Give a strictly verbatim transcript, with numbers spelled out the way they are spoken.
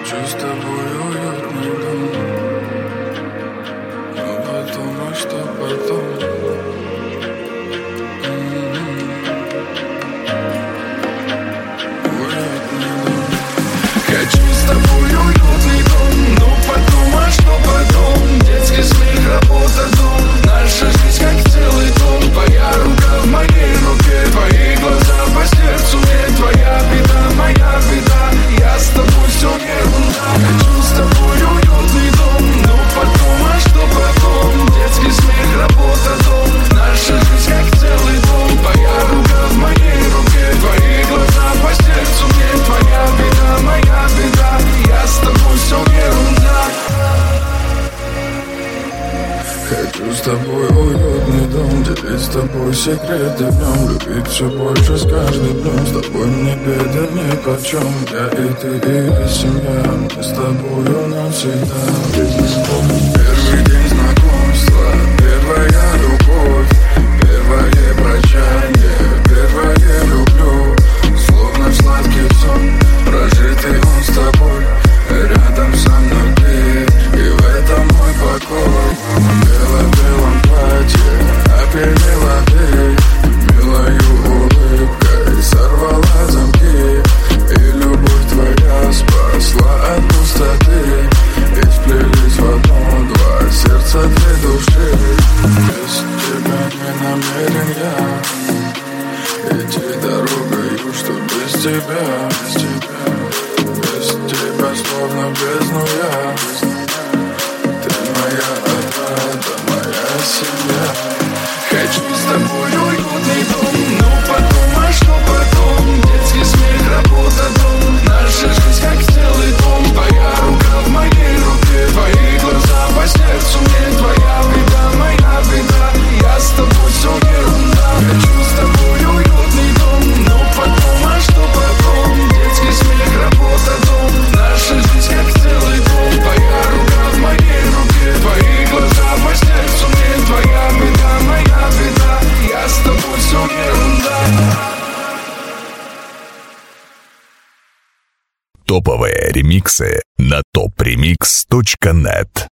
Хочу с тобой уютный дом, но потом, а что потом? Хочу с тобой уютный дом, но потом, а что потом? Детский смех, работа, дом, наша жизнь как целый дом. Твоя рука в моей руке, твои глаза по сердцу мне. Твоя беда, моя беда, я с тобой, все ерунда. Хочу с тобой уютный дом, но потом, а что потом? Детский смех, работа, дом, наша жизнь как целый дом. Твоя рука в моей руке, твои глаза по сердцу мне. Твоя беда, моя беда, я с тобой, все ерунда. Хочу с тобой уютный дом, делить с тобой секреты днем, любить все больше с каждым днем. С тобой мне беды нипочем, я и ты, и семья. Мы с тобою навсегда. Первый день знакомства, первая любовь, первое прощание, первое люблю. Словно в сладкий сон, прожитый он с тобой. Рядом со мной ты, и в этом мой покой. В бело-белом платье опьянела ты, милою улыбкой сорвала замки. И любовь твоя спасла от пустоты, ведь вплелись в одно два сердца, две души. Без тебя не намерен я идти дорогою, что без тебя, без тебя. Без тебя словно бездну я. Ты моя отрада, моя семья. Хочу с тобой уютный дом, но потом, а что потом? Детский смех, работа, дом, наша жизнь как целый дом. Твоя рука в моей руке, твои глаза по сердцу мне. Твоя беда, моя беда, я с тобой, все ерунда. Хочу с тобой уютный дом, но потом, а что потом? Детский смех, работа, дом, наша жизнь как целый дом. Твоя рука в моей руке, твои глаза по сердцу мне. Твоя беда, моя беда, я с тобой, все ерунда. Топовые ремиксы на топ ремикс точка нет.